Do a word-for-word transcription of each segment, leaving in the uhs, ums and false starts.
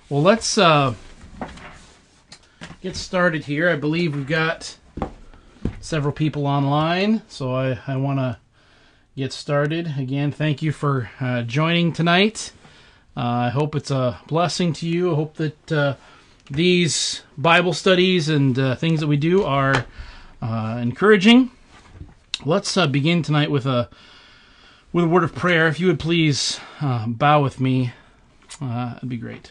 Well, let's uh, get started here. I believe we've got several people online, so I, I want to get started. Again, thank you for uh, joining tonight. Uh, I hope it's a blessing to you. I hope that uh, these Bible studies and uh, things that we do are uh, encouraging. Let's uh, begin tonight with a with a word of prayer. If you would please uh, bow with me, uh, that'd be great.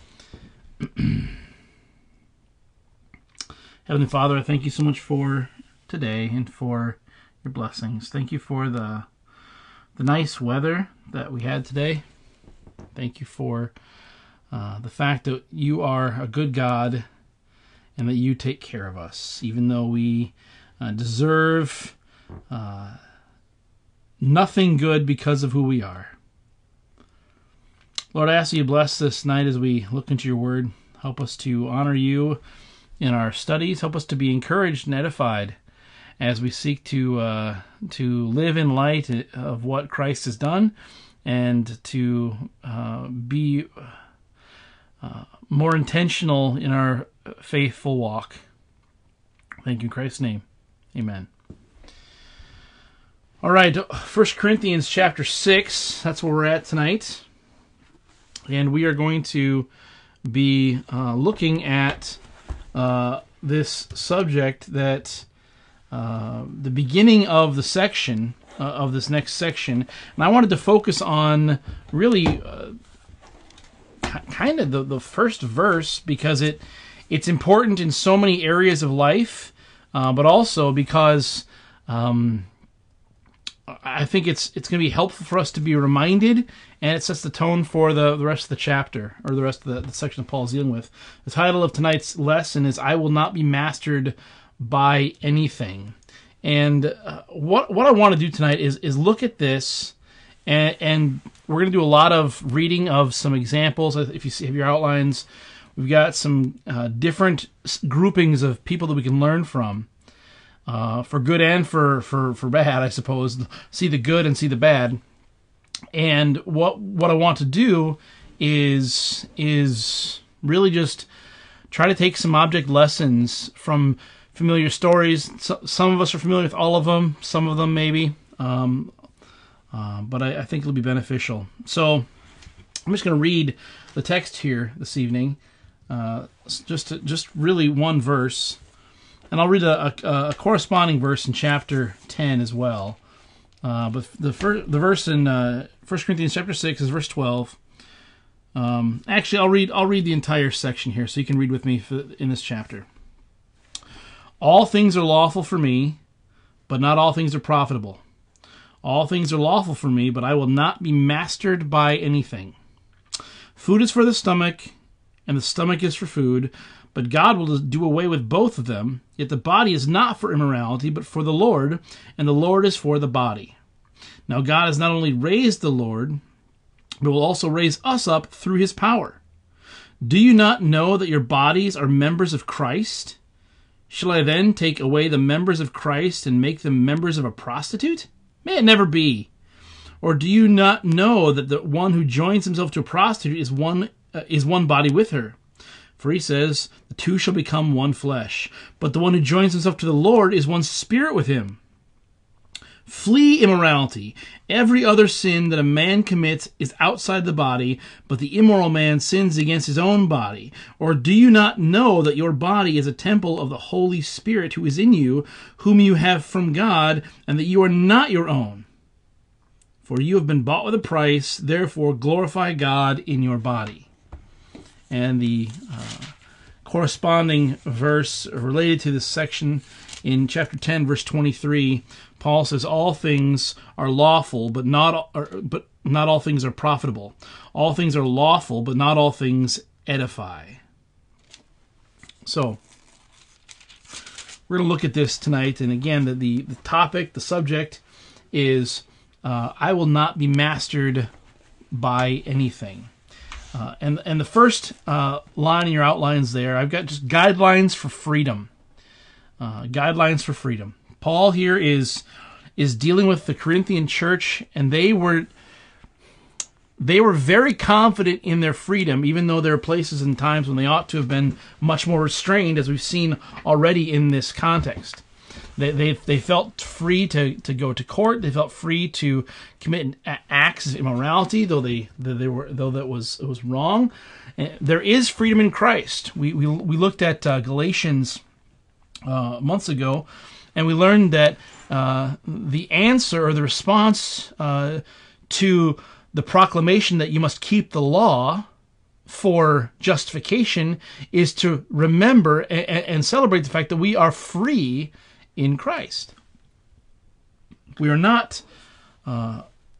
Heavenly Father, I thank you so much for today and for your blessings. Thank you for the the nice weather that we had today. Thank you for uh, the fact that you are a good God and that you take care of us, even though we uh, deserve uh, nothing good because of who we are. Lord, I ask you to bless this night as we look into your word. Help us to honor you in our studies. Help us to be encouraged and edified as we seek to uh, to live in light of what Christ has done and to uh, be uh, more intentional in our faithful walk. Thank you in Christ's name. Amen. All right, First Corinthians chapter six. That's where we're at tonight. And we are going to be uh, looking at uh, this subject that uh, the beginning of the section, uh, of this next section. And I wanted to focus on really uh, kind of the, the first verse because it it's important in so many areas of life, uh, but also because um, I think it's it's going to be helpful for us to be reminded, and it sets the tone for the, the rest of the chapter, or the rest of the, the section that Paul is dealing with. The title of tonight's lesson is, I Will Not Be Mastered by Anything. And uh, what what I want to do tonight is is look at this, and, and we're going to do a lot of reading of some examples. If you see, have your outlines, we've got some uh, different groupings of people that we can learn from. Uh, for good and for, for, for bad, I suppose. See the good and see the bad. And what what I want to do is is really just try to take some object lessons from familiar stories. So, some of us are familiar with all of them, some of them maybe. Um, uh, but I, I think it'll be beneficial. So I'm just going to read the text here this evening. Uh, just to, just really one verse. And I'll read a, a, a corresponding verse in chapter ten as well. Uh, but the first, the verse in uh, First Corinthians chapter six is verse twelve. Um, actually, I'll read I'll read the entire section here, so you can read with me for, in this chapter. All things are lawful for me, but not all things are profitable. All things are lawful for me, but I will not be mastered by anything. Food is for the stomach, and the stomach is for food. But God will do away with both of them. Yet the body is not for immorality, but for the Lord, and the Lord is for the body. Now God has not only raised the Lord, but will also raise us up through his power. Do you not know that your bodies are members of Christ? Shall I then take away the members of Christ and make them members of a prostitute? May it never be. Or do you not know that the one who joins himself to a prostitute is one uh, is one body with her? For he says, the two shall become one flesh. But the one who joins himself to the Lord is one spirit with him. Flee immorality. Every other sin that a man commits is outside the body, but the immoral man sins against his own body. Or do you not know that your body is a temple of the Holy Spirit who is in you, whom you have from God, and that you are not your own? For you have been bought with a price, therefore glorify God in your body. And the uh, corresponding verse related to this section in chapter ten, verse twenty-three, Paul says, "All things are lawful, but not are, but not all things are profitable. All things are lawful, but not all things edify." So we're going to look at this tonight, and again, the the, the topic, the subject is uh, "I will not be mastered by anything." Uh, and and the first uh, line in your outlines there, I've got just guidelines for freedom. Uh, guidelines for freedom. Paul here is is dealing with the Corinthian church, and they were they were very confident in their freedom, even though there are places and times when they ought to have been much more restrained, as we've seen already in this context. They they, they felt free to, to go to court. They felt free to commit acts of immorality, though they, though they were though that was it was wrong. And there is freedom in Christ. We we we looked at uh, Galatians uh, months ago, and we learned that uh, the answer or the response uh, to the proclamation that you must keep the law for justification is to remember and, and celebrate the fact that we are free in Christ. We are not uh,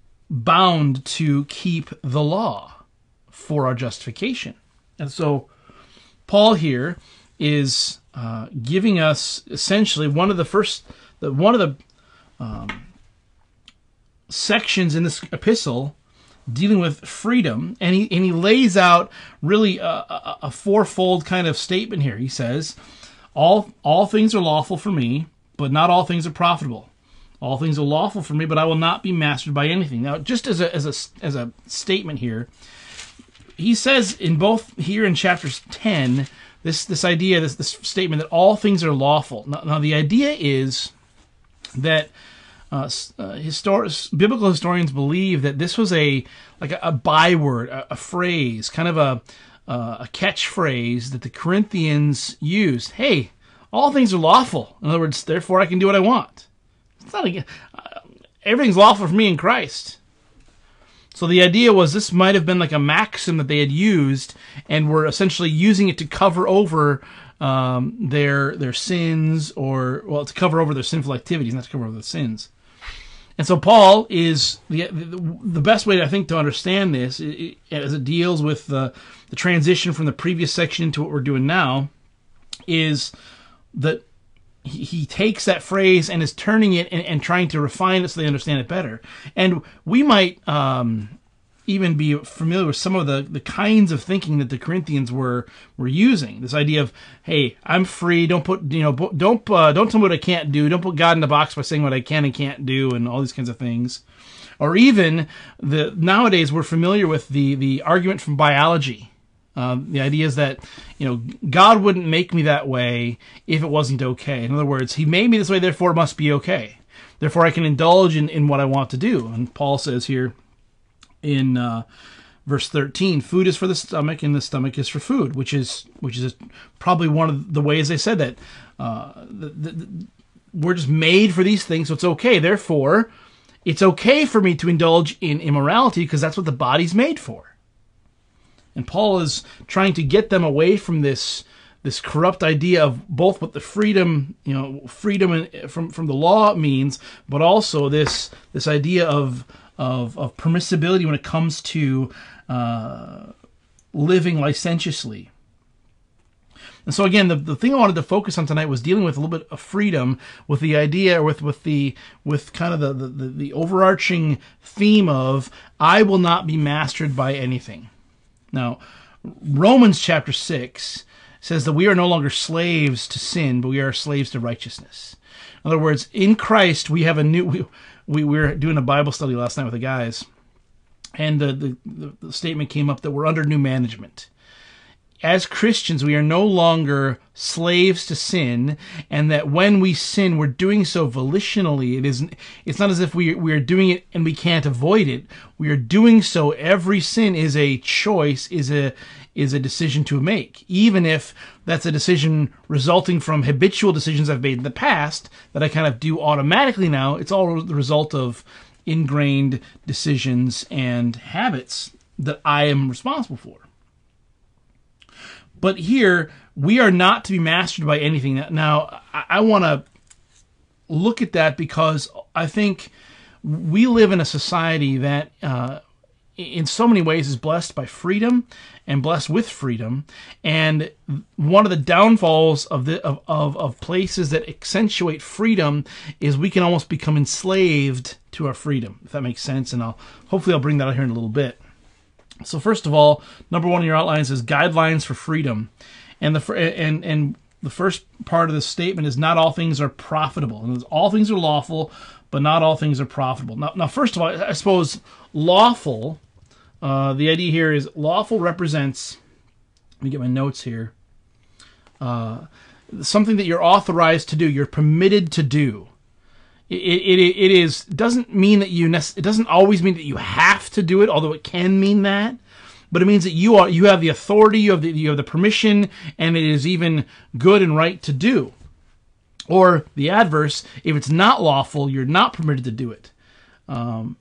bound to keep the law for our justification. And so Paul here is uh, giving us essentially one of the first, the, one of the um, sections in this epistle dealing with freedom, and he and he lays out really a, a, a fourfold kind of statement here. He says, all all things are lawful for me, but not all things are profitable. All things are lawful for me, but I will not be mastered by anything. Now, just as a as a as a statement here, he says in both here in chapter ten, this this idea, this this statement that all things are lawful. Now, now the idea is that Uh, uh, histor- biblical historians believe that this was a like a, a byword, a, a phrase, kind of a uh, a catchphrase that the Corinthians used. Hey, all things are lawful. In other words, therefore I can do what I want. It's not a, uh, everything's lawful for me in Christ. So the idea was this might have been like a maxim that they had used and were essentially using it to cover over um, their their sins, or well, to cover over their sinful activities, not to cover over their sins. And so Paul is, the the best way I think to understand this, as it deals with the, the transition from the previous section into what we're doing now, is that he, he takes that phrase and is turning it and, and trying to refine it so they understand it better. And we might um, even be familiar with some of the, the kinds of thinking that the Corinthians were were using. This idea of, hey, I'm free. Don't put you know don't uh, don't tell me what I can't do. Don't put God in a box by saying what I can and can't do, and all these kinds of things. Or even the nowadays we're familiar with the the argument from biology. Um, the idea is that you know God wouldn't make me that way if it wasn't okay. In other words, He made me this way, therefore it must be okay. Therefore I can indulge in, in what I want to do. And Paul says here in uh, verse thirteen, food is for the stomach and the stomach is for food, which is which is probably one of the ways they said that. Uh, the, the, the, we're just made for these things, so it's okay. Therefore, it's okay for me to indulge in immorality because that's what the body's made for. And Paul is trying to get them away from this this corrupt idea of both what the freedom, you know, freedom from from the law means, but also this this idea of Of, of permissibility when it comes to uh, living licentiously. And so again, the, the thing I wanted to focus on tonight was dealing with a little bit of freedom, with the idea, with with the with kind of the, the, the overarching theme of I will not be mastered by anything. Now, Romans chapter six says that we are no longer slaves to sin, but we are slaves to righteousness. In other words, in Christ we have a new... We, We, we were doing a Bible study last night with the guys, and the, the, the statement came up that we're under new management. As Christians, we are no longer slaves to sin, and that when we sin, we're doing so volitionally. It isn't. It's not as if we we are doing it and we can't avoid it. We are doing so. Every sin is a choice, is a is a decision to make, even if that's a decision resulting from habitual decisions I've made in the past that I kind of do automatically now. It's all the result of ingrained decisions and habits that I am responsible for. But here, we are not to be mastered by anything. Now, I, I want to look at that because I think we live in a society that uh, in so many ways is blessed by freedom and blessed with freedom. And one of the downfalls of the of, of, of places that accentuate freedom is we can almost become enslaved to our freedom, if that makes sense. And I'll hopefully I'll bring that out here in a little bit. So first of all, number one in your outlines is guidelines for freedom. And the and and the first part of the statement is not all things are profitable. And all things are lawful, but not all things are profitable. Now, now first of all, I suppose lawful uh, the idea here is lawful represents, let me get my notes here, uh, something that you're authorized to do, you're permitted to do. It, it, it is doesn't mean that you it doesn't always mean that you have to do it, although it can mean that. But it means that you are you have the authority, you have the you have the permission, and it is even good and right to do. Or the adverse, if it's not lawful, you're not permitted to do it. Um,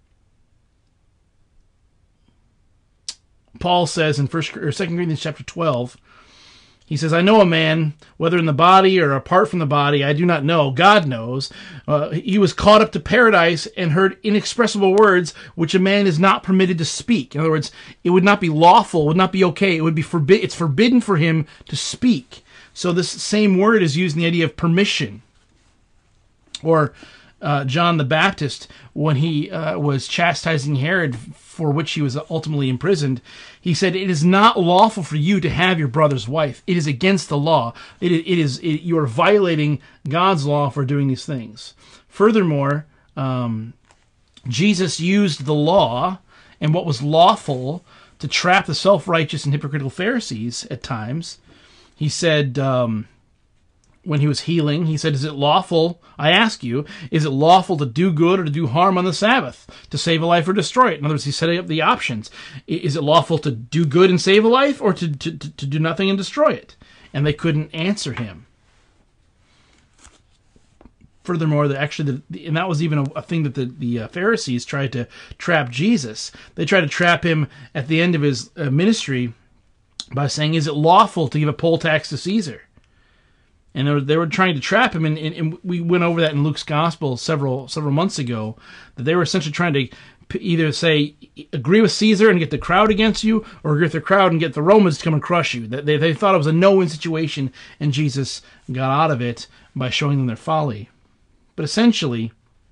Paul says in First or Second Corinthians chapter twelve. He says, I know a man, whether in the body or apart from the body, I do not know. God knows. Uh, he was caught up to paradise and heard inexpressible words which a man is not permitted to speak. In other words, it would not be lawful, would not be okay. It would be forbid. It's forbidden for him to speak. So this same word is used in the idea of permission. Or uh, John the Baptist, when he uh, was chastising Herod, for which he was ultimately imprisoned, he said, it is not lawful for you to have your brother's wife. It is against the law. It, it is it, you are violating God's law for doing these things. Furthermore, um, Jesus used the law and what was lawful to trap the self-righteous and hypocritical Pharisees at times. He said, um, when he was healing, he said, is it lawful, I ask you, is it lawful to do good or to do harm on the Sabbath, to save a life or destroy it? In other words, he's setting up the options. Is it lawful to do good and save a life, or to, to, to do nothing and destroy it? And they couldn't answer him. Furthermore, the, actually, the, and that was even a, a thing that the, the uh, Pharisees tried to trap Jesus. They tried to trap him at the end of his uh, ministry by saying, is it lawful to give a poll tax to Caesar? And they were, they were trying to trap him, and, and, and we went over that in Luke's Gospel several several months ago, that they were essentially trying to either say, agree with Caesar and get the crowd against you, or agree with the crowd and get the Romans to come and crush you. They, they thought it was a no-win situation, and Jesus got out of it by showing them their folly. But essentially,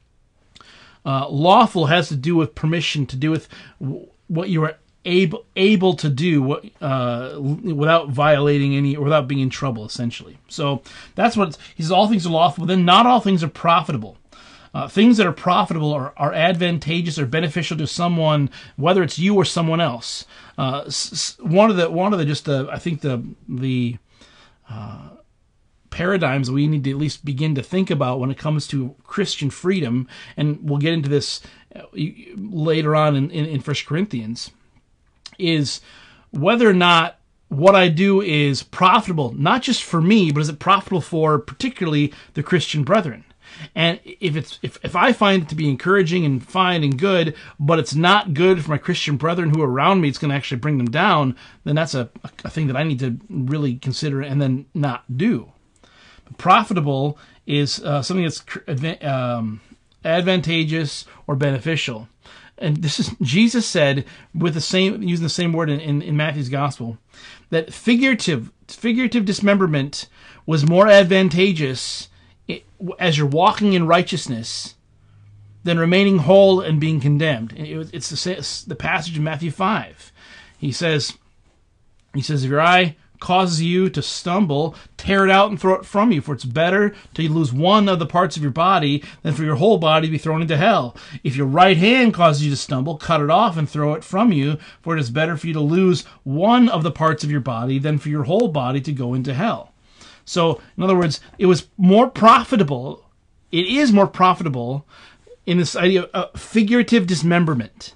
uh, lawful has to do with permission, to do with what you are able able to do what, uh, without violating any, or without being in trouble, essentially. So that's what he says. All things are lawful, but then not all things are profitable. Uh, things that are profitable are, are advantageous or beneficial to someone, whether it's you or someone else. Uh, s- one of the one of the just the I think the the uh, paradigms we need to at least begin to think about when it comes to Christian freedom, and we'll get into this later on in in, in First Corinthians, is whether or not what I do is profitable, not just for me, but is it profitable for particularly the Christian brethren? And if it's if, if I find it to be encouraging and fine and good, but it's not good for my Christian brethren who are around me, it's going to actually bring them down, then that's a, a thing that I need to really consider and then not do. But profitable is uh, something that's um, advantageous or beneficial. And this is, Jesus said, with the same, using the same word in, in, in Matthew's Gospel, that figurative figurative dismemberment was more advantageous as you're walking in righteousness than remaining whole and being condemned. It, it's the, the passage in Matthew five. He says, he says, if your eye causes you to stumble, tear it out and throw it from you, for it's better to lose one of the parts of your body than for your whole body to be thrown into hell. If your right hand causes you to stumble, cut it off and throw it from you, for it is better for you to lose one of the parts of your body than for your whole body to go into hell. So, in other words, it was more profitable, it is more profitable in this idea of figurative dismemberment.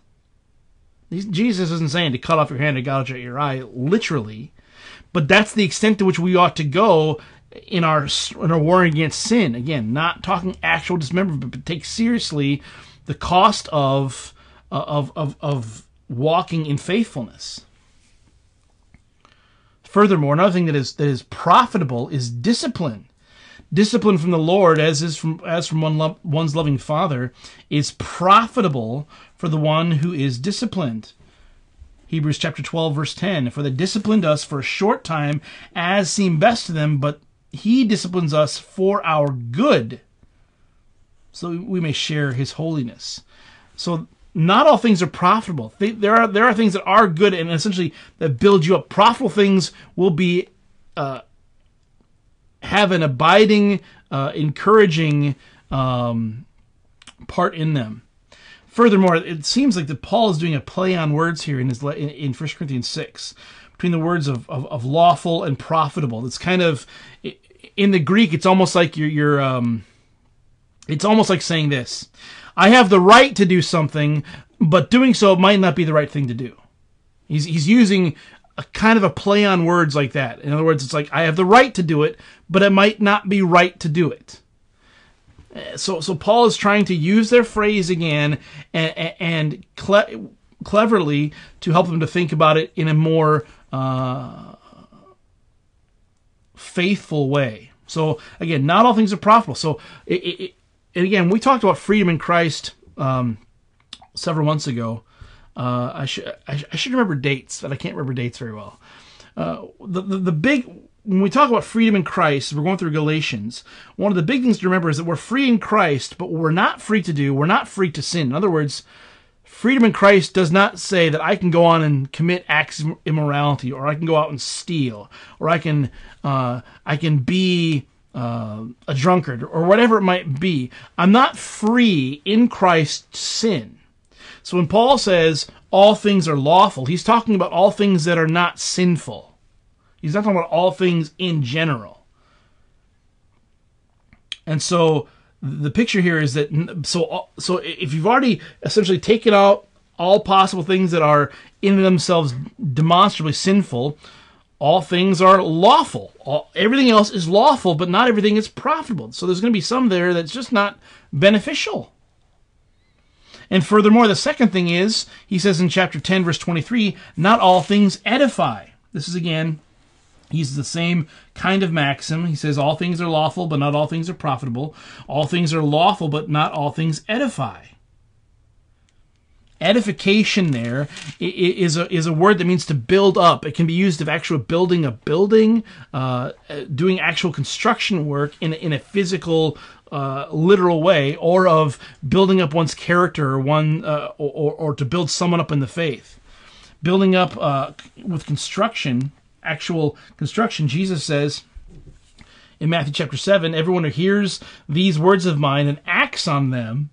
Jesus isn't saying to cut off your hand or gouge out your eye, literally, but that's the extent to which we ought to go in our in our war against sin. Again, not talking actual dismemberment, but take seriously the cost of uh, of of of walking in faithfulness. Furthermore, another thing that is that is profitable is discipline. Discipline from the Lord, as is from as from one lo- one's loving Father, is profitable for the one who is disciplined. Hebrews chapter twelve, verse ten, for they disciplined us for a short time as seemed best to them, but he disciplines us for our good, so we may share his holiness. So not all things are profitable. They, there are there are things that are good and essentially that build you up. Profitable things will be uh, have an abiding, uh, encouraging um, part in them. furthermore, it seems like that Paul is doing a play on words here in his in, in First Corinthians six, between the words of, of, of lawful and profitable. It's kind of, in the Greek, it's almost like you're, you're um, it's almost like saying this: I have the right to do something, but doing so might not be the right thing to do. He's he's using a kind of a play on words like that. In other words, it's like I have the right to do it, but it might not be right to do it. So so Paul is trying to use their phrase again and, and cle- cleverly to help them to think about it in a more uh, faithful way. So again, not all things are profitable. So it, it, and again, we talked about freedom in Christ um, several months ago. Uh, I should I should remember dates, but I can't remember dates very well. Uh, the, the the big when we talk about freedom in Christ, we're going through Galatians. One of the big things to remember is that we're free in Christ, but what we're not free to do, we're not free to sin. In other words, freedom in Christ does not say that I can go on and commit acts of immorality, or I can go out and steal, or I can uh, I can be uh, a drunkard, or whatever it might be. I'm not free in Christ to sin. So when Paul says all things are lawful, he's talking about all things that are not sinful. He's not talking about all things in general. And so the picture here is that, so so if you've already essentially taken out all possible things that are in themselves demonstrably sinful, all things are lawful. All, everything else is lawful, but not everything is profitable. So there's going to be some there that's just not beneficial. And furthermore, the second thing is, he says in chapter ten, verse twenty-three, not all things edify. This is, again, he uses the same kind of maxim. He says all things are lawful, but not all things are profitable. All things are lawful, but not all things edify. Edification there is a, is a word that means to build up. It can be used of actual building a building, uh, doing actual construction work in, in a physical Uh, literal way, or of building up one's character, or one, uh, or, or to build someone up in the faith. Building up uh, with construction, actual construction. Jesus says in Matthew chapter seven, everyone who hears these words of mine and acts on them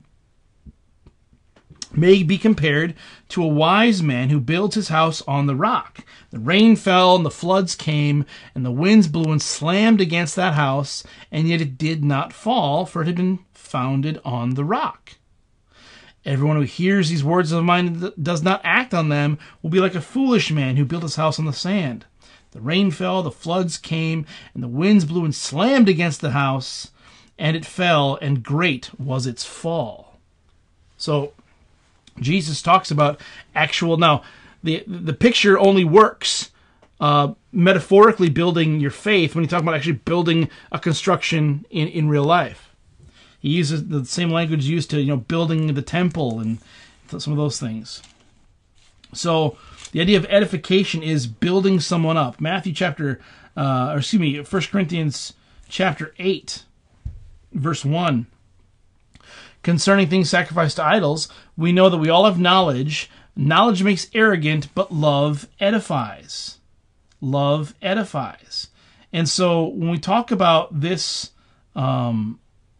may be compared to a wise man who builds his house on the rock. The rain fell and the floods came and the winds blew and slammed against that house, and yet it did not fall, for it had been founded on the rock. Everyone who hears these words of mine and does not act on them will be like a foolish man who built his house on the sand. The rain fell, the floods came, and the winds blew and slammed against the house, and it fell, and great was its fall. So Jesus talks about actual, now, the the picture only works uh, metaphorically building your faith when you talk about actually building a construction in, in real life. He uses the same language used to, you know, building the temple and some of those things. So the idea of edification is building someone up. Matthew chapter, uh, or excuse me, First Corinthians chapter eight, verse one. Concerning things sacrificed to idols, we know that we all have knowledge. Knowledge makes arrogant, but love edifies. Love edifies. And so when we talk about this um,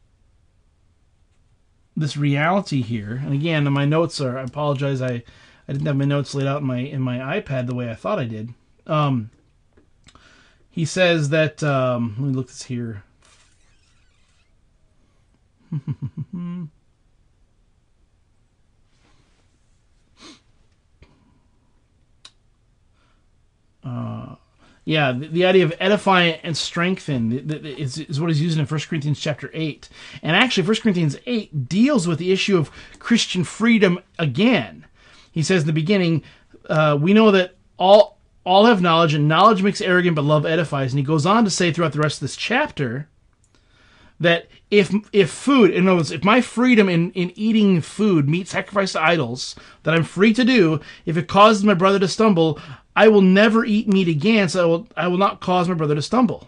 this reality here, and again, my notes are, I apologize, I, I didn't have my notes laid out in my in my iPad the way I thought I did. Um, he says that, um, let me look this here. uh, yeah, the, the idea of edify and strengthen is, is what he's using in First Corinthians chapter eight. And actually, First Corinthians eight deals with the issue of Christian freedom again. He says in the beginning, uh, we know that all all have knowledge, and knowledge makes arrogant, but love edifies. And he goes on to say throughout the rest of this chapter that if if food, in other words, if my freedom in, in eating food, meat sacrificed to idols, that I'm free to do, if it causes my brother to stumble, I will never eat meat again, so I will, I will not cause my brother to stumble.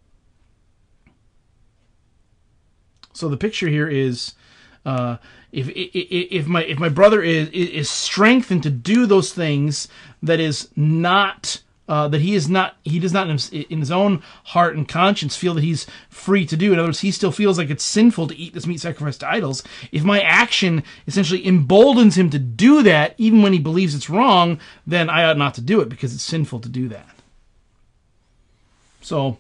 So the picture here is, uh, if if my if my brother is is strengthened to do those things that is not uh, that he is not, he does not in his, in his own heart and conscience feel that he's free to do. In other words, he still feels like it's sinful to eat this meat sacrificed to idols. If my action essentially emboldens him to do that, even when he believes it's wrong, then I ought not to do it because it's sinful to do that. So,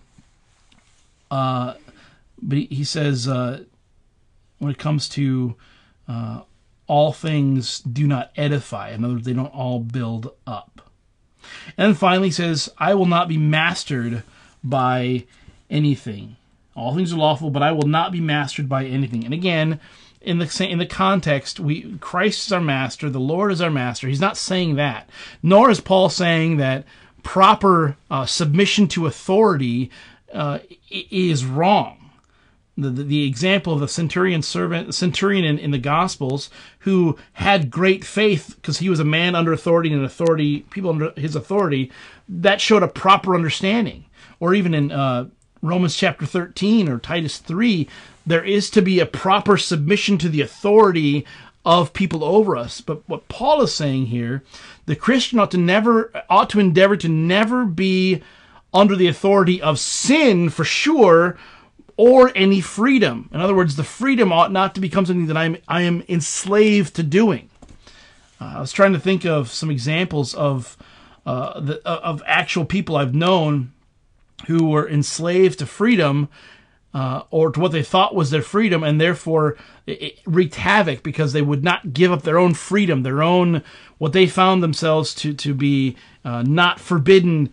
uh, but he says, uh, when it comes to uh, all things do not edify. In other words, they don't all build up. And then finally he says, I will not be mastered by anything. All things are lawful, but I will not be mastered by anything. And again, in the in the context, we Christ is our master, the Lord is our master. He's not saying that. Nor is Paul saying that proper uh, submission to authority uh, is wrong. The, the, the example of the centurion servant, centurion in, in the Gospels, who had great faith because he was a man under authority and authority, people under his authority, that showed a proper understanding. Or even in uh, Romans chapter thirteen or Titus three, there is to be a proper submission to the authority of people over us. But what Paul is saying here, the Christian ought to never, ought to endeavor to never be under the authority of sin for sure, or any freedom. In other words, the freedom ought not to become something that I'm, I am enslaved to doing. Uh, I was trying to think of some examples of uh, the, of actual people I've known who were enslaved to freedom uh, or to what they thought was their freedom, and therefore it, it wreaked havoc because they would not give up their own freedom, their own, what they found themselves to, to be uh, not forbidden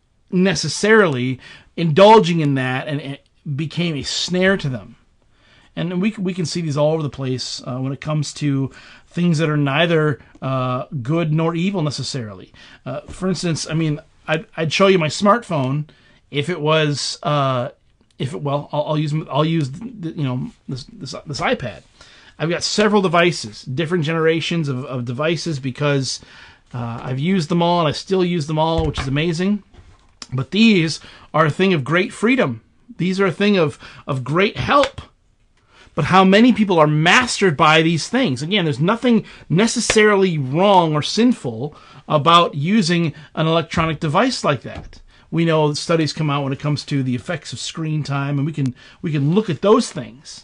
necessarily, indulging in that, and, and became a snare to them. And we we can see these all over the place uh, when it comes to things that are neither uh, good nor evil necessarily. Uh, for instance, I mean, I'd, I'd show you my smartphone if it was uh, if it, well, I'll, I'll use I'll use the, you know this, this this iPad. I've got several devices, different generations of, of devices because uh, I've used them all and I still use them all, which is amazing. But these are a thing of great freedom. These are a thing of, of great help. But how many people are mastered by these things? Again, there's nothing necessarily wrong or sinful about using an electronic device like that. We know studies come out when it comes to the effects of screen time, and we can we can look at those things.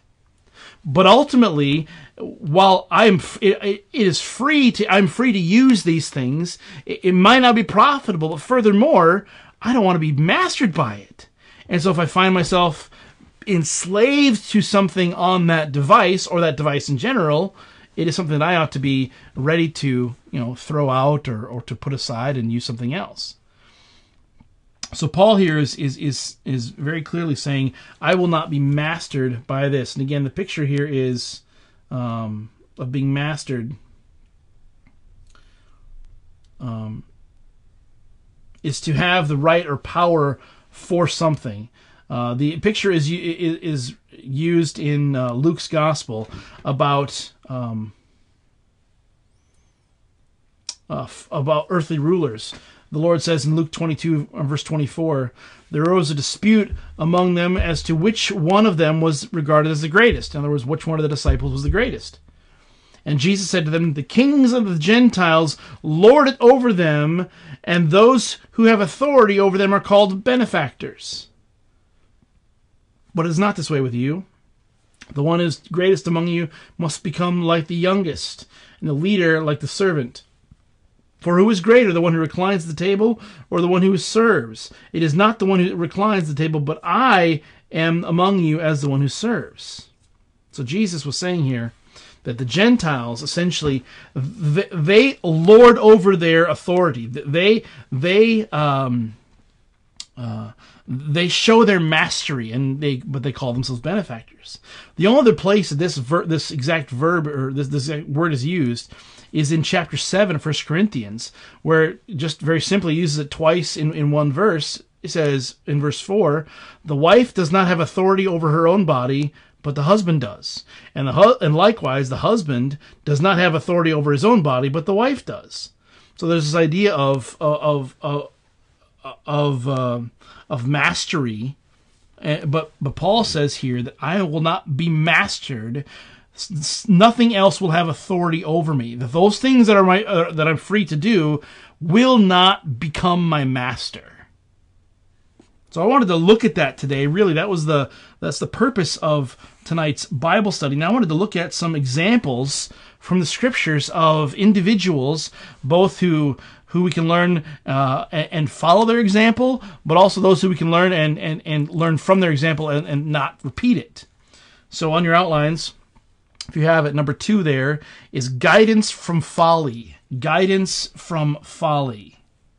But ultimately, while I'm it, it is free to I'm free to use these things, it, it might not be profitable. But furthermore, I don't want to be mastered by it. And so if I find myself enslaved to something on that device or that device in general, it is something that I ought to be ready to, you know, throw out or, or to put aside and use something else. So Paul here is, is, is, is very clearly saying, I will not be mastered by this. And again, the picture here is um, of being mastered um, is to have the right or power for something. Uh, the picture is is used in uh, Luke's gospel about um, uh, about earthly rulers. The Lord says in Luke twenty-two, verse twenty-four, there arose a dispute among them as to which one of them was regarded as the greatest. In other words, which one of the disciples was the greatest. And Jesus said to them, the kings of the Gentiles lord it over them, and those who have authority over them are called benefactors. But it is not this way with you. The one who is greatest among you must become like the youngest, and the leader like the servant. For who is greater, the one who reclines at the table or the one who serves? It is not the one who reclines at the table, but I am among you as the one who serves. So Jesus was saying here that the Gentiles essentially they lord over their authority. They they um, uh, they show their mastery, and they but they call themselves benefactors. The only other place that this ver, this exact verb or this this word is used is in chapter seven of First Corinthians, where it just very simply uses it twice in, in one verse. It says in verse four, the wife does not have authority over her own body, but the husband does. And the hu- and likewise, the husband does not have authority over his own body, but the wife does. So there's this idea of of of of uh, of mastery. Uh, but but Paul says here that I will not be mastered Nothing else will have authority over me. That those things that are my uh, that I'm free to do will not become my master. So I wanted to look at that today. Really, that was the that's the purpose of tonight's Bible study. Now I wanted to look at some examples from the scriptures of individuals, both who who we can learn uh, and, and follow their example, but also those who we can learn and and, and learn from their example and, and not repeat it. So on your outlines, if you have it, number two there is guidance from folly. Guidance from folly.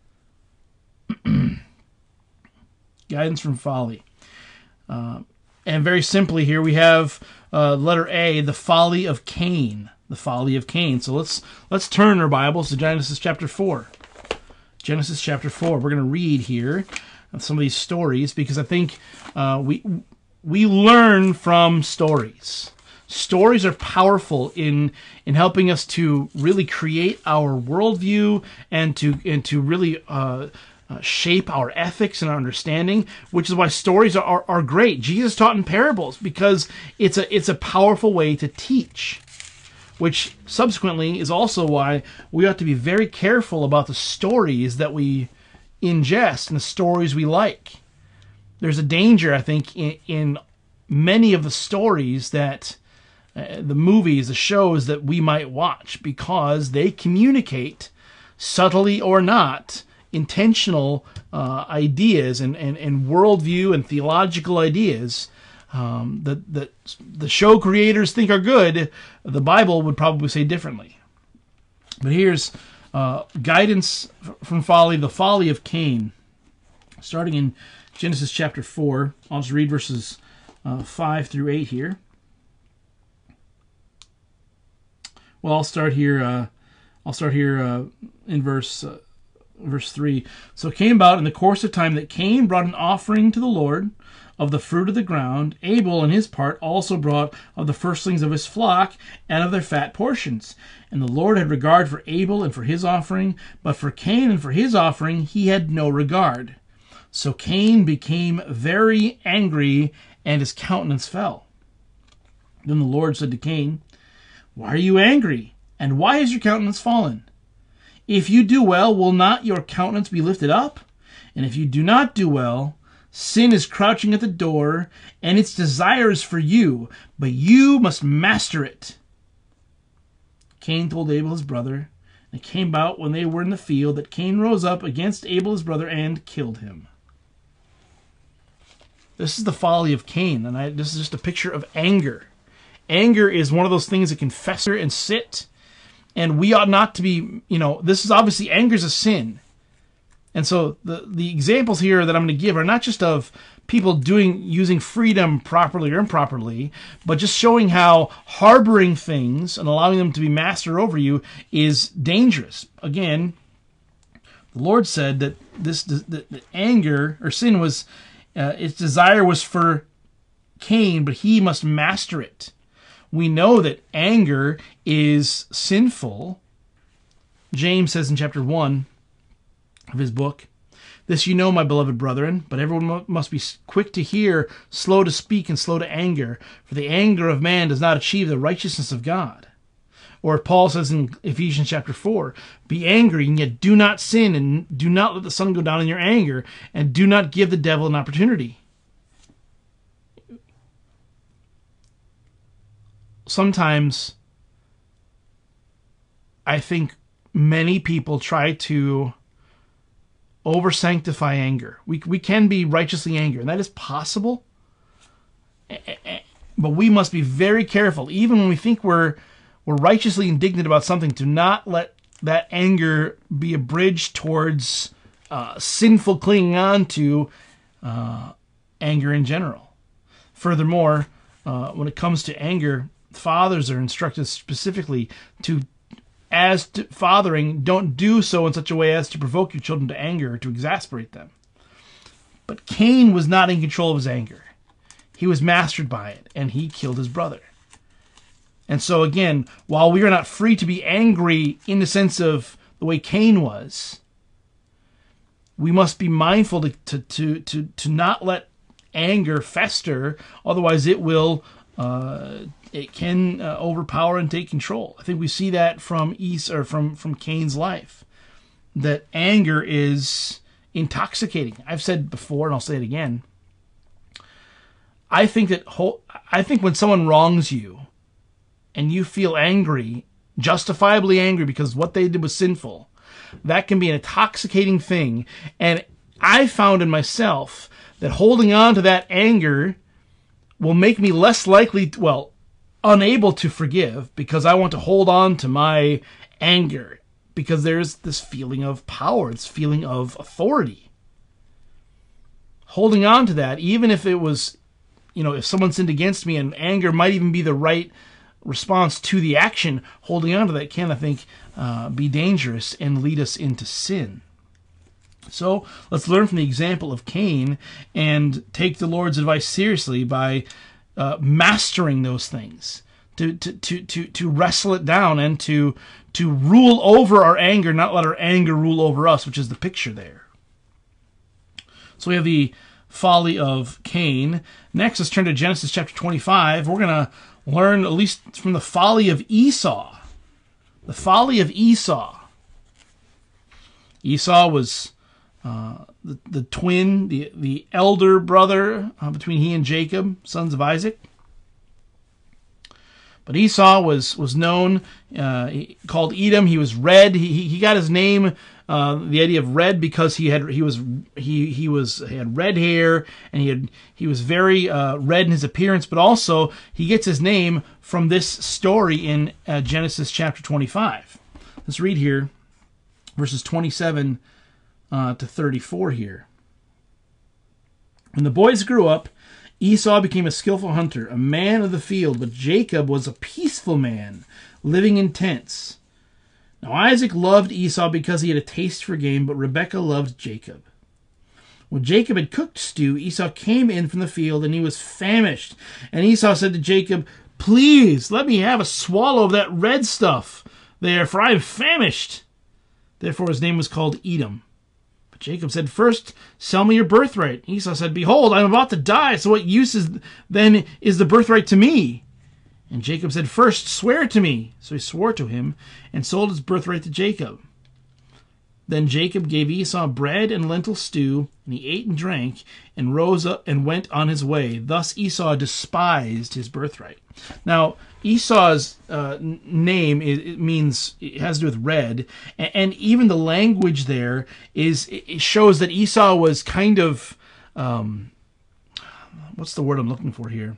Guidance from folly. Uh, and very simply here we have uh, letter A, the folly of Cain. The folly of Cain. So let's let's turn our Bibles to Genesis chapter four. Genesis chapter four. We're going to read here some of these stories because I think uh, we we learn from stories. Stories are powerful in in helping us to really create our worldview and to and to really uh, uh, shape our ethics and our understanding. Which is why stories are, are are great. Jesus taught in parables because it's a it's a powerful way to teach. Which subsequently is also why we ought to be very careful about the stories that we ingest and the stories we like. There's a danger, I think, in, in many of the stories that. Uh, the movies, the shows that we might watch because they communicate, subtly or not, intentional uh, ideas and, and, and worldview and theological ideas um, that, that the show creators think are good. The Bible would probably say differently. But here's uh, guidance from folly, the folly of Cain. Starting in Genesis chapter four, I'll just read verses uh, five through eight here. Well, I'll start here. Uh, I'll start here uh, in verse uh, verse three. So it came about in the course of time that Cain brought an offering to the Lord of the fruit of the ground. Abel, on his part, also brought of the firstlings of his flock and of their fat portions. And the Lord had regard for Abel and for his offering, but for Cain and for his offering he had no regard. So Cain became very angry, and his countenance fell. Then the Lord said to Cain, "Why are you angry? And why is your countenance fallen? If you do well, will not your countenance be lifted up? And if you do not do well, sin is crouching at the door, and its desire is for you, but you must master it." Cain told Abel his brother, and it came about when they were in the field that Cain rose up against Abel his brother and killed him. This is the folly of Cain, and I, this is just a picture of anger. Anger is one of those things that can fester and sit, and we ought not to be, you know, this is obviously, anger is a sin. And so the, the examples here that I'm going to give are not just of people doing, using freedom properly or improperly, but just showing how harboring things and allowing them to be master over you is dangerous. Again, the Lord said that this, the, the anger or sin was, uh, its desire was for Cain, but he must master it. We know that anger is sinful. James says in chapter one of his book, "This you know, my beloved brethren, but everyone must be quick to hear, slow to speak, and slow to anger, for the anger of man does not achieve the righteousness of God." Or Paul says in Ephesians chapter four, "Be angry, and yet do not sin, and do not let the sun go down in your anger, and do not give the devil an opportunity." Sometimes I think many people try to over-sanctify anger. We we can be righteously angry, and that is possible. But we must be very careful, even when we think we're we're righteously indignant about something, to not let that anger be a bridge towards uh, sinful clinging on to uh, anger in general. Furthermore, uh, when it comes to anger, fathers are instructed specifically to, as to fathering, don't do so in such a way as to provoke your children to anger or to exasperate them. But Cain was not in control of his anger. He was mastered by it, and he killed his brother. And so again, while we are not free to be angry in the sense of the way Cain was, we must be mindful to to to to, to not let anger fester, otherwise it will uh, it can uh, overpower and take control. I think we see that from Esau, or from from Cain's life, that anger is intoxicating. I've said before, and I'll say it again. I think that whole, I think when someone wrongs you, and you feel angry, justifiably angry because what they did was sinful, that can be an intoxicating thing. And I found in myself that holding on to that anger will make me less likely, to, well, unable to forgive, because I want to hold on to my anger, because there's this feeling of power, this feeling of authority. Holding on to that, even if it was, you know, if someone sinned against me, and anger might even be the right response to the action, holding on to that can, I think, uh, be dangerous and lead us into sin. So let's learn from the example of Cain and take the Lord's advice seriously by uh, mastering those things, to, to to to to wrestle it down, and to to rule over our anger, not let our anger rule over us, which is the picture there. So we have the folly of Cain. Next, let's turn to Genesis chapter twenty-five. We're going to learn at least from the folly of Esau. The folly of Esau. Esau was uh, the, the twin, the, the elder brother uh, between he and Jacob, sons of Isaac. But Esau was was known, uh, called Edom. He was red. He he got his name, uh, the idea of red, because he had he was he he was he had red hair, and he had he was very uh, red in his appearance. But also he gets his name from this story in uh, Genesis chapter twenty-five. Let's read here, verses twenty-seven uh, to thirty-four here. When the boys grew up, Esau became a skillful hunter, a man of the field, but Jacob was a peaceful man, living in tents. Now Isaac loved Esau because he had a taste for game, but Rebekah loved Jacob. When Jacob had cooked stew, Esau came in from the field, and he was famished. And Esau said to Jacob, "Please, let me have a swallow of that red stuff there, for I am famished." Therefore his name was called Edom. Jacob said, "First, sell me your birthright." Esau said, "Behold, I am about to die, so what use is then is the birthright to me?" And Jacob said, "First, swear to me." So he swore to him and sold his birthright to Jacob. Then Jacob gave Esau bread and lentil stew, and he ate and drank, and rose up and went on his way. Thus Esau despised his birthright. Now, Esau's uh, name is, it means it has to do with red, and, and even the language there is it shows that Esau was kind of um, what's the word I'm looking for here?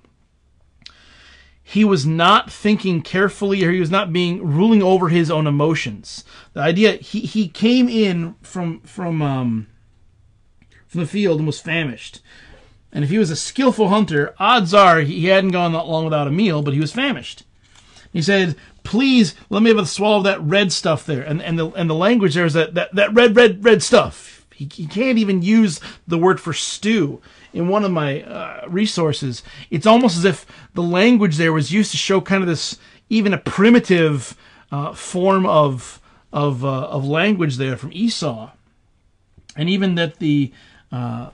He was not thinking carefully, or he was not being ruling over his own emotions. The idea he he came in from from um, from the field and was famished. And if he was a skillful hunter, odds are he hadn't gone that long without a meal, but he was famished. He said, "Please, let me have a swallow of that red stuff there." And and the and the language there is that, that, that red, red, red stuff. He, he can't even use the word for stew. In one of my uh, resources, it's almost as if the language there was used to show kind of this, even a primitive uh, form of of uh, of language there from Esau. And even that the uh,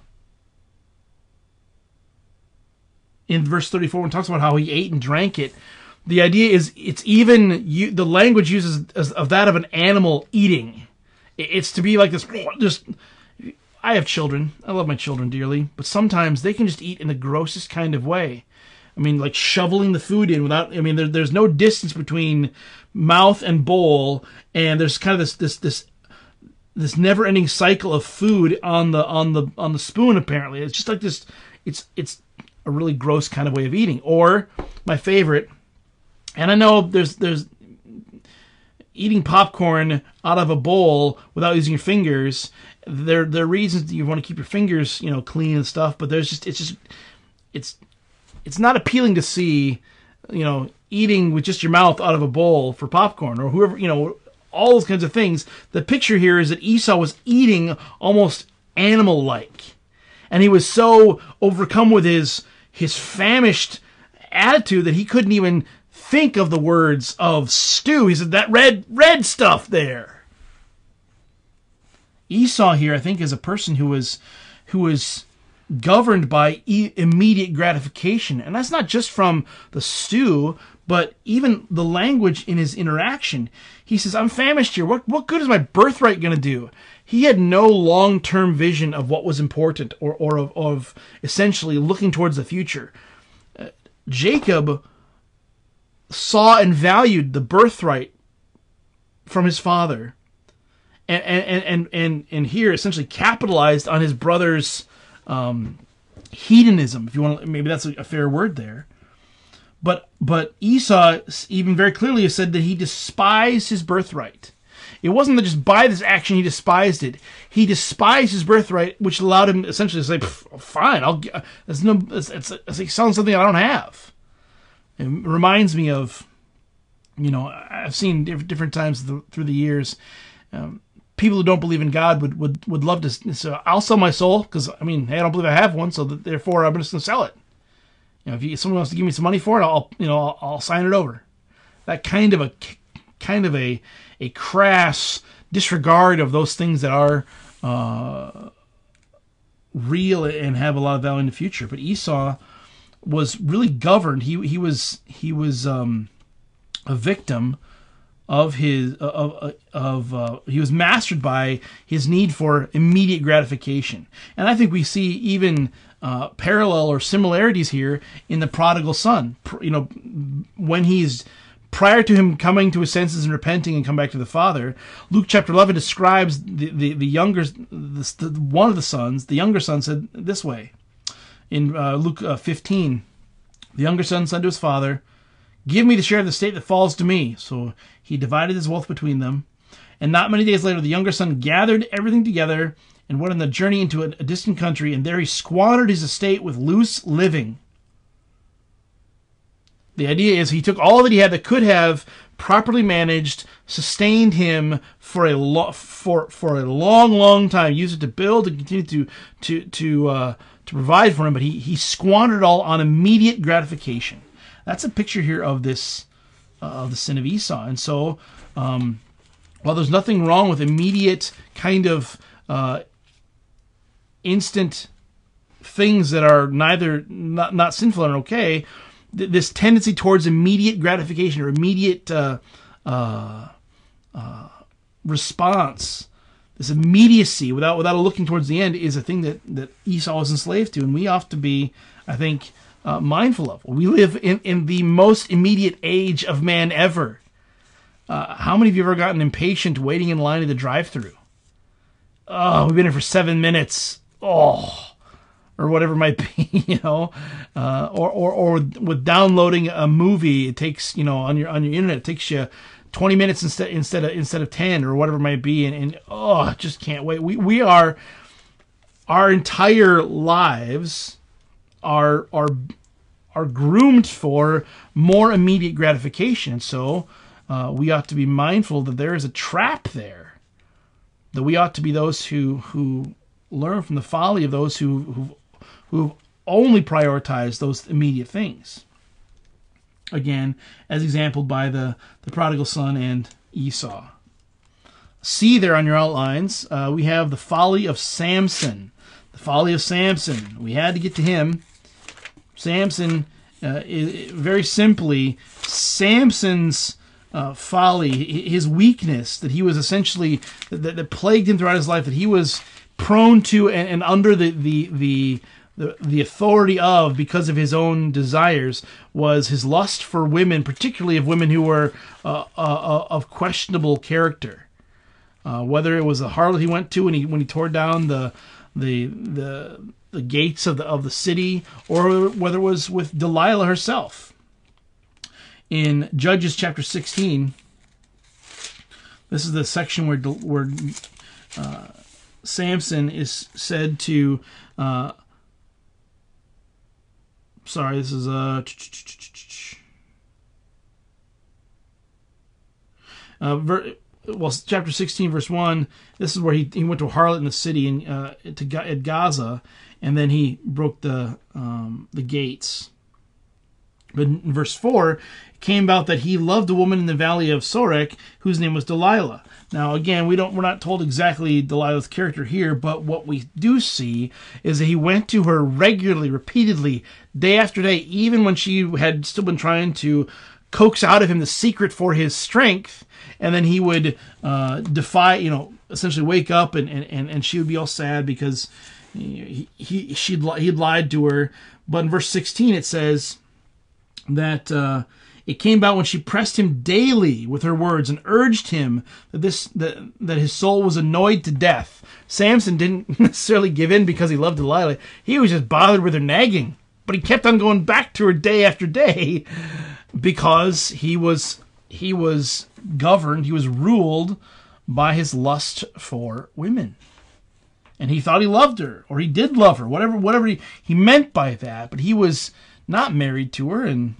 in verse thirty-four, when it talks about how he ate and drank it, the idea is it's even you, the language uses as, of that of an animal eating. It's to be like this, just. I have children. I love my children dearly, but sometimes they can just eat in the grossest kind of way. I mean, like shoveling the food in without. I mean, there, there's no distance between mouth and bowl, and there's kind of this this this this never-ending cycle of food on the on the on the spoon. Apparently, it's just like this. It's it's a really gross kind of way of eating. Or my favorite, and I know there's there's eating popcorn out of a bowl without using your fingers. There, there are reasons that you want to keep your fingers, you know, clean and stuff, but there's just, it's just, it's, it's not appealing to see, you know, eating with just your mouth out of a bowl for popcorn or whoever, you know, all those kinds of things. The picture here is that Esau was eating almost animal-like, and he was so overcome with his, his famished attitude that he couldn't even think of the words of stew. He said, "That red, red stuff there." Esau here, I think, is a person who was, who was governed by e- immediate gratification. And that's not just from the stew, but even the language in his interaction. He says, I'm famished here. What, what good is my birthright going to do? He had no long-term vision of what was important, or, or of, of essentially looking towards the future. Uh, Jacob saw and valued the birthright from his father, and and and and, and here essentially capitalized on his brother's um, hedonism, if you want to, maybe that's a fair word there. But but Esau even very clearly said that he despised his birthright. It wasn't that just by this action he despised it. He despised his birthright, which allowed him essentially to say, "Fine, I'll." It's no. It's, it's, it's selling something I don't have. It reminds me of, you know, I've seen different times through the years, um, people who don't believe in God would would, would love to. So I'll sell my soul because I mean, hey, I don't believe I have one, so that, therefore I'm just going to sell it. You know, if, you, if someone wants to give me some money for it, I'll you know I'll, I'll sign it over. That kind of a kind of a a crass disregard of those things that are uh, real and have a lot of value in the future. But Esau was really governed. He he was he was um, a victim of his of of uh, he was mastered by his need for immediate gratification. And I think we see even uh, parallel or similarities here in the prodigal son. You know, when he's prior to him coming to his senses and repenting and come back to the father, Luke chapter eleven describes the the, the younger the, the, one of the sons. The younger son said this way in uh, Luke uh, fifteen. The younger son said to his father, "Give me the share of the estate that falls to me." So he divided his wealth between them. And not many days later, the younger son gathered everything together and went on the journey into a, a distant country, and there he squandered his estate with loose living. The idea is he took all that he had that could have properly managed, sustained him for a lo- for for a long, long time, used it to build and continue to to to uh, to provide for him, but he he squandered it all on immediate gratification. That's a picture here of this uh, of the sin of Esau. And so, um, while there's nothing wrong with immediate kind of uh, instant things that are neither not not sinful and okay, this tendency towards immediate gratification or immediate uh, uh, uh, response, this immediacy without without looking towards the end, is a thing that, that Esau was enslaved to, and we ought to be, I think, uh, mindful of. We live in, in the most immediate age of man ever. Uh, how many of you have ever gotten impatient waiting in line at the drive-thru? Oh, we've been here for seven minutes. Oh. Or whatever it might be, you know, uh, or, or or with downloading a movie, it takes, you know, on your on your internet, it takes you twenty minutes instead instead of instead of ten or whatever it might be, and, and oh, just can't wait. We we are our entire lives are are are groomed for more immediate gratification, and so uh, we ought to be mindful that there is a trap there. That we ought to be those who who learn from the folly of those who who who only prioritize those immediate things. Again, as exampled by the, the prodigal son and Esau. See there on your outlines, uh, we have the folly of Samson. The folly of Samson. We had to get to him. Samson, uh, is, very simply, Samson's uh, folly, his weakness, that he was essentially, that, that plagued him throughout his life, that he was prone to and, and under the, the, the The, the authority of, because of his own desires, was his lust for women, particularly of women who were uh, uh, of questionable character. Uh, whether it was the harlot he went to when he when he tore down the the the the gates of the of the city, or whether it was with Delilah herself. In Judges chapter sixteen, this is the section where where uh, Samson is said to. Uh, Sorry, this is uh, uh ver, well, chapter sixteen, verse one. This is where he he went to a harlot in the city and uh, to at Gaza, and then he broke the um, the gates. But in verse four, it came about that he loved a woman in the valley of Sorek, whose name was Delilah. Now, again, we don't, we're not told exactly Delilah's character here, but what we do see is that he went to her regularly, repeatedly, day after day, even when she had still been trying to coax out of him the secret for his strength, and then he would uh, defy, you know, essentially wake up, and, and, and she would be all sad because he, he she'd he'd lied to her. But in verse sixteen it says that uh, it came about when she pressed him daily with her words and urged him that this that, that his soul was annoyed to death. Samson didn't necessarily give in because he loved Delilah. He was just bothered with her nagging. But he kept on going back to her day after day because he was he was governed, he was ruled by his lust for women. And he thought he loved her, or he did love her, whatever whatever he, he meant by that. But he was not married to her, and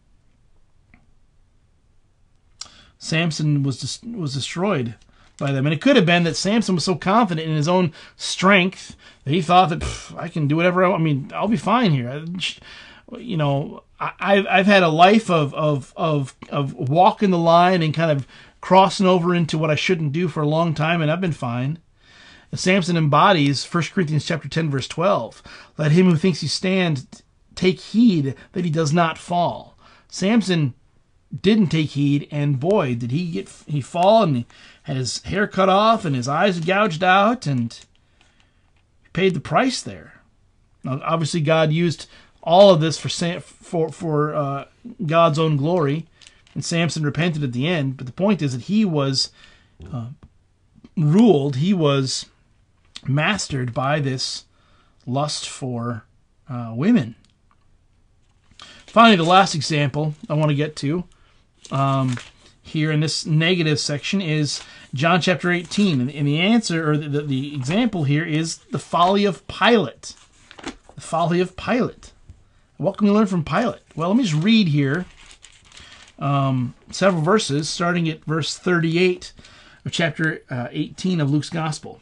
Samson was dis- was destroyed by them. And it could have been that Samson was so confident in his own strength that he thought that, I can do whatever I want. I mean, I'll be fine here. You know, I, I've I've had a life of of of of walking the line and kind of crossing over into what I shouldn't do for a long time, and I've been fine. Samson embodies First Corinthians chapter ten, verse twelve. Let him who thinks he stands take heed that he does not fall. Samson didn't take heed, and boy, did he get he fall, and he had his hair cut off and his eyes gouged out, and he paid the price there. Now, obviously, God used all of this for for for uh, God's own glory, and Samson repented at the end. But the point is that he was uh, ruled, he was mastered by this lust for uh, women. Finally, the last example I want to get to um, here in this negative section is John chapter eighteen. And the answer, or the, the, the example here, is the folly of Pilate. The folly of Pilate. What can we learn from Pilate? Well, let me just read here um, several verses, starting at verse thirty-eight of chapter uh, eighteen of Luke's Gospel.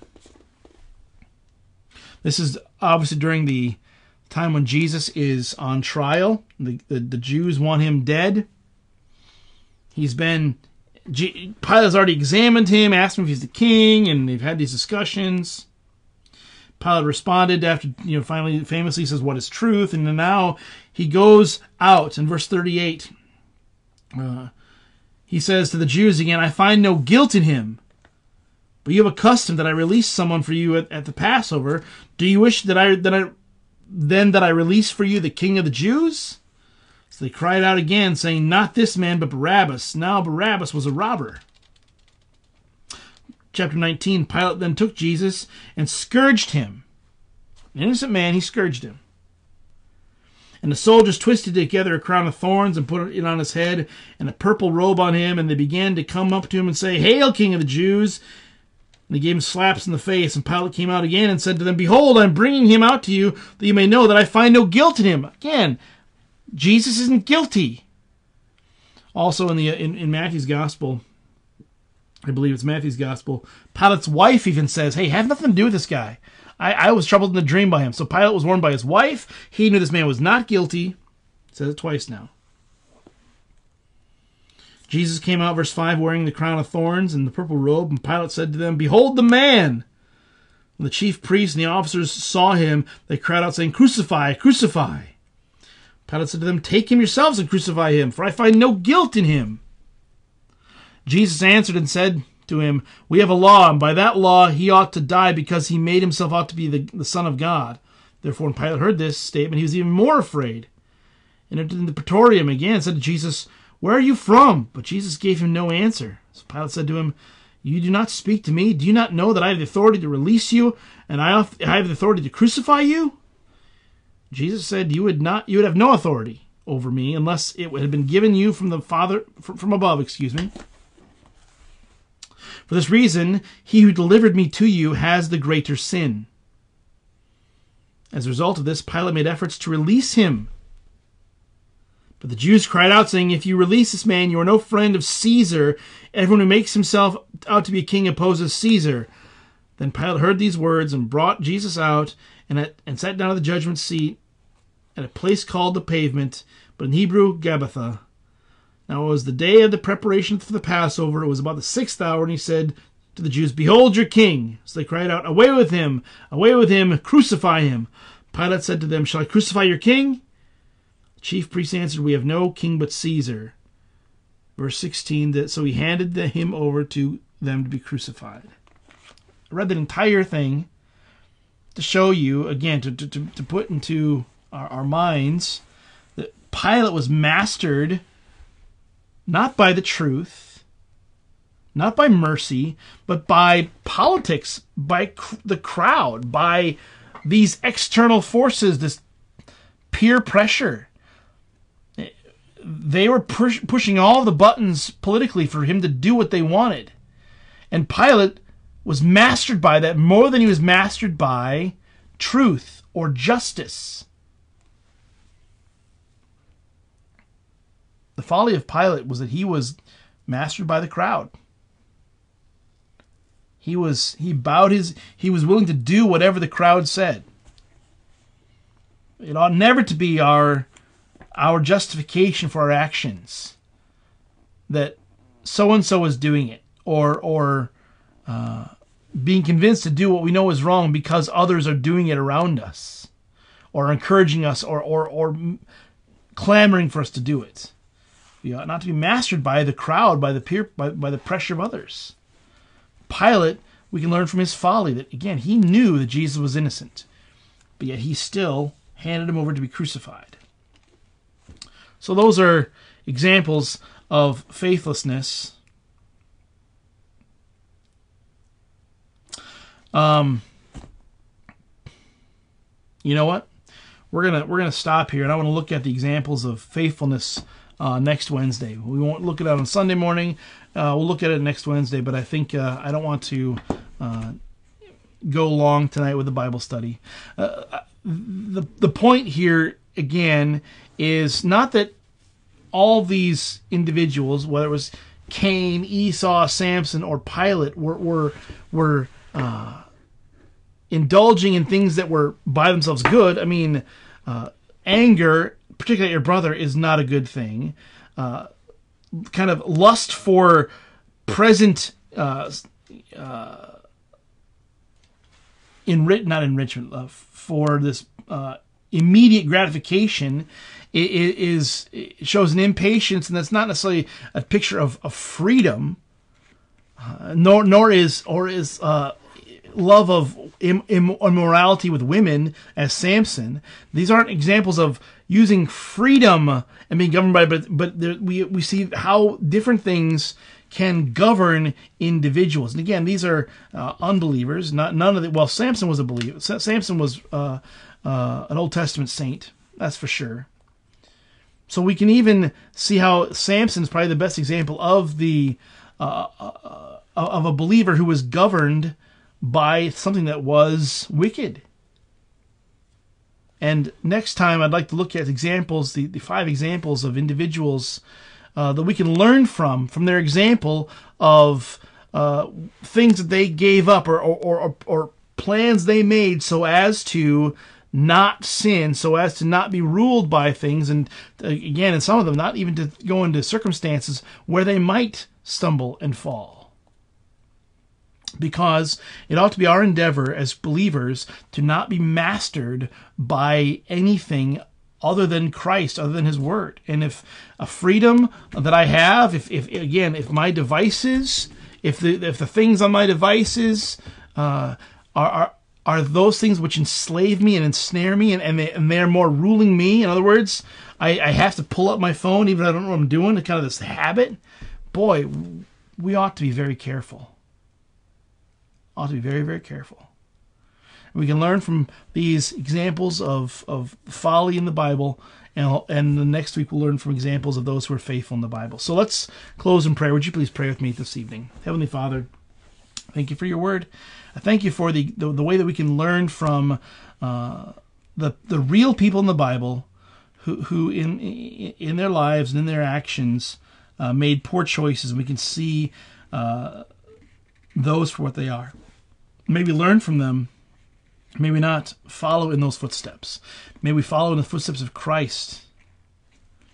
This is obviously during the time when Jesus is on trial. The, the, the Jews want him dead. He's been, G, Pilate's already examined him, asked him if he's the king, and they've had these discussions. Pilate responded after, you know, finally famously says, what is truth? And then now he goes out in verse thirty-eight. Uh, he says to the Jews again, I find no guilt in him. But you have a custom that I release someone for you at, at the Passover. Do you wish that I that I then that I release for you the king of the Jews? So they cried out again, saying, not this man, but Barabbas. Now Barabbas was a robber. Chapter nineteen, Pilate then took Jesus and scourged him. An innocent man, he scourged him. And the soldiers twisted together a crown of thorns and put it on his head and a purple robe on him, and they began to come up to him and say, Hail, King of the Jews! And they gave him slaps in the face, and Pilate came out again and said to them, Behold, I'm bringing him out to you, that you may know that I find no guilt in him. Again, Jesus isn't guilty. Also in the in, in Matthew's Gospel, I believe it's Matthew's Gospel, Pilate's wife even says, hey, have nothing to do with this guy. I, I was troubled in a dream by him. So Pilate was warned by his wife. He knew this man was not guilty. Says it twice now. Jesus came out, verse five, wearing the crown of thorns and the purple robe, and Pilate said to them, Behold the man! When the chief priests and the officers saw him, they cried out, saying, Crucify, crucify! Pilate said to them, Take him yourselves and crucify him, for I find no guilt in him. Jesus answered and said to him, We have a law, and by that law he ought to die, because he made himself out to be the, the Son of God. Therefore, when Pilate heard this statement, he was even more afraid, and entered in the praetorium again and said to Jesus, Where are you from? But Jesus gave him no answer. So Pilate said to him, You do not speak to me? Do you not know that I have the authority to release you, and I have the authority to crucify you? Jesus said, You would not. You would have no authority over me unless it had been given you from the Father, from above. Excuse me. For this reason, he who delivered me to you has the greater sin. As a result of this, Pilate made efforts to release him. But the Jews cried out, saying, If you release this man, you are no friend of Caesar. Everyone who makes himself out to be a king opposes Caesar. Then Pilate heard these words and brought Jesus out and, at, and sat down at the judgment seat at a place called the Pavement, but in Hebrew, Gabbatha. Now it was the day of the preparation for the Passover. It was about the sixth hour, and he said to the Jews, "Behold your king." So they cried out, "Away with him! Away with him! Crucify him!" Pilate said to them, "Shall I crucify your king?" The chief priests answered, "We have no king but Caesar." Verse sixteen, that so he handed the, him over to them to be crucified. I read that entire thing to show you, again, to, to, to put into our, our minds that Pilate was mastered not by the truth, not by mercy, but by politics, by cr- the crowd, by these external forces, this peer pressure. They were push- pushing all the buttons politically for him to do what they wanted. And Pilate was mastered by that more than he was mastered by truth or justice. The folly of Pilate was that he was mastered by the crowd. He was he bowed his he was willing to do whatever the crowd said. It ought never to be our our justification for our actions that so and so is doing it, or or uh, being convinced to do what we know is wrong because others are doing it around us, or encouraging us, or or or clamoring for us to do it. We ought not to be mastered by the crowd, by the peer, by, by the pressure of others. Pilate, we can learn from his folly that, again, he knew that Jesus was innocent, but yet he still handed him over to be crucified. So those are examples of faithlessness. Um, you know what? We're gonna we're gonna stop here, and I want to look at the examples of faithfulness uh, next Wednesday. We won't look at it on Sunday morning. Uh, we'll look at it next Wednesday, but I think uh, I don't want to uh, go long tonight with the Bible study. Uh, the the point here again is not that all these individuals, whether it was Cain, Esau, Samson, or Pilate, were were were uh, indulging in things that were by themselves good. I mean, uh, anger, particularly at your brother, is not a good thing. Uh, kind of lust for present, uh, uh, enrich not enrichment, uh, for this uh, immediate gratification is, is shows an impatience, and that's not necessarily a picture of, of freedom. Uh, nor nor is or is uh, love of im- immorality with women as Samson. These aren't examples of using freedom and being governed by, but but there, we we see how different things can govern individuals. And again, these are uh, unbelievers. Not none of the well, Samson was a believer. Samson was uh, uh, an Old Testament saint. That's for sure. So we can even see how Samson is probably the best example of the uh, uh, of a believer who was governed by something that was wicked. And next time I'd like to look at examples, the, the five examples of individuals uh, that we can learn from, from their example of uh, things that they gave up, or, or, or, or plans they made so as to not sin, so as to not be ruled by things, and uh, again, in some of them, not even to go into circumstances where they might stumble and fall. Because it ought to be our endeavor as believers to not be mastered by anything other than Christ, other than His Word. And if a freedom that I have, if, if again, if my devices, if the if the things on my devices uh, are, are are those things which enslave me and ensnare me, and, and, they, and they're more ruling me. In other words, I, I have to pull up my phone even if I don't know what I'm doing, kind of this habit. Boy, we ought to be very careful. Ought to be very, very careful. We can learn from these examples of, of folly in the Bible, and, and the next week we'll learn from examples of those who are faithful in the Bible. So let's close in prayer. Would you please pray with me this evening? Heavenly Father, thank you for your word. I thank you for the, the, the way that we can learn from uh, the the real people in the Bible who, who in, in their lives and in their actions uh, made poor choices. And we can see uh, those for what they are. Maybe learn from them. May we not follow in those footsteps. May we follow in the footsteps of Christ,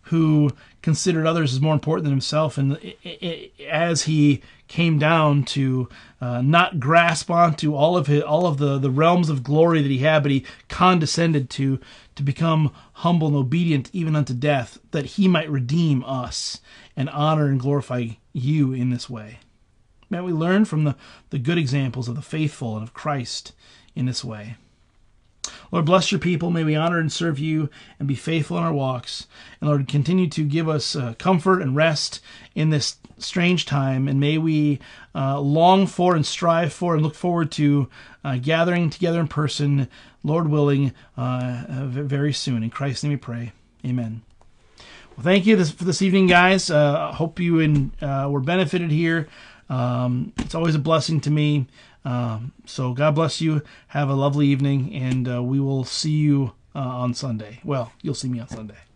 who considered others as more important than himself, and it, it, as he came down to uh, not grasp onto all of his, all of the, the realms of glory that he had, but he condescended to to become humble and obedient even unto death, that he might redeem us and honor and glorify you in this way. May we learn from the, the good examples of the faithful and of Christ in this way. Lord, bless your people. May we honor and serve you and be faithful in our walks. And Lord, continue to give us uh, comfort and rest in this strange time. And may we uh, long for and strive for and look forward to uh, gathering together in person, Lord willing, uh, uh, very soon. In Christ's name we pray. Amen. Well, thank you this, for this evening, guys. I uh, hope you in, uh, were benefited here. Um, it's always a blessing to me. Um, so God bless you. Have a lovely evening, and uh, we will see you uh, on Sunday. Well, you'll see me on Sunday.